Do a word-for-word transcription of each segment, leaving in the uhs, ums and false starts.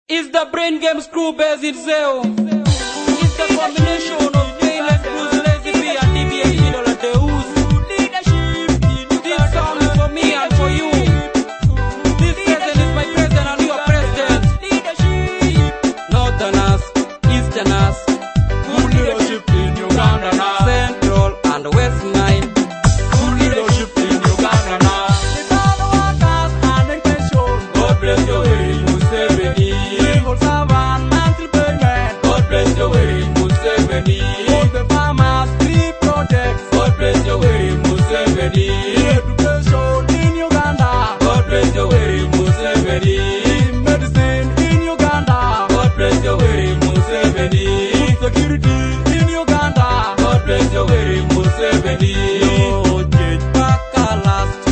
It's the Brain Games crew based in Zeo. It's the combination of Payless, Bruce, Lazy B, and D B A Idol at the Ooze. This song is for me and for you. This present is my present and your president. Northerners, Easterners, Good leadership in Uganda now. Central and West Nile. Good leadership in Uganda now. God bless your way, Museveni. Civil servant, monthly payment. God bless your way, Museveni. For the farmers, free projects. God bless your way, Museveni. Education in Uganda. God bless your way, Museveni. Medicine in Uganda. God bless your way, Museveni. Food security in Uganda. God bless your way, Museveni. No change back at last.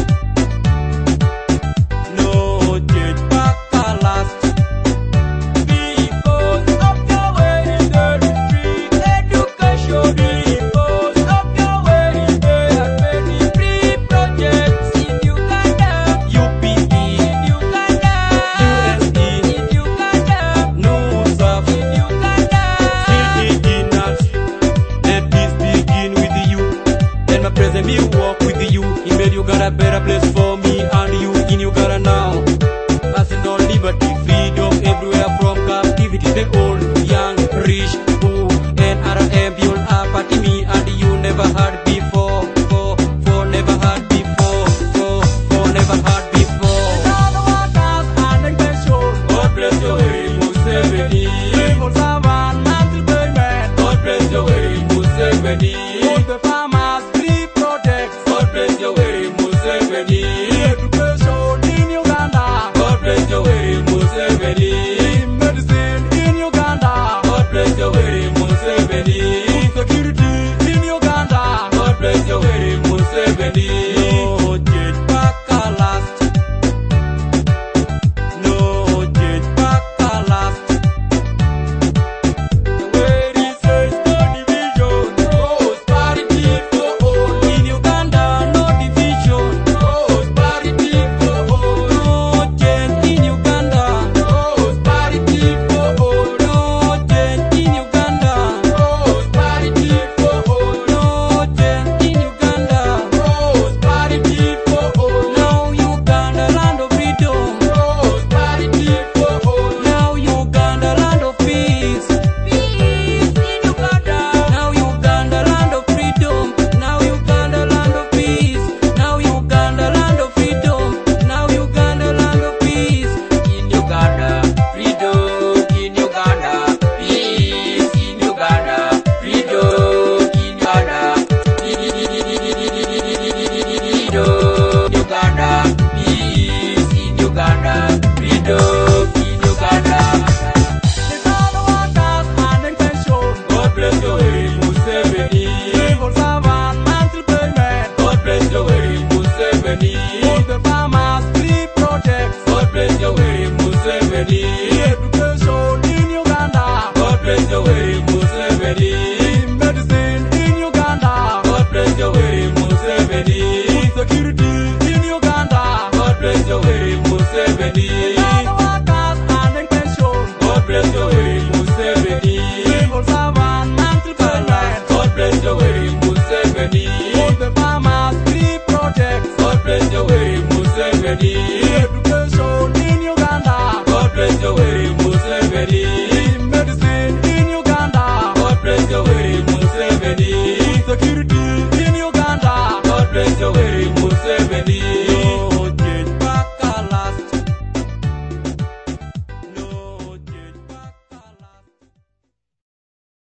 No change back at last. Because of your way, there is free education. Because of your way, there are many free projects in Uganda. U P E in Uganda. U S E in Uganda. NUSAF in Uganda. Indigenous, let peace begin with you. Then my present me walk with you. He made Uganda a better place for me and you in Uganda now. Passing on liberty, freedom everywhere from captivity. The old, young, rich, poor, and R M build up at me and you never had before. For, for never had before. For, for never had before. God bless your way, Museveni.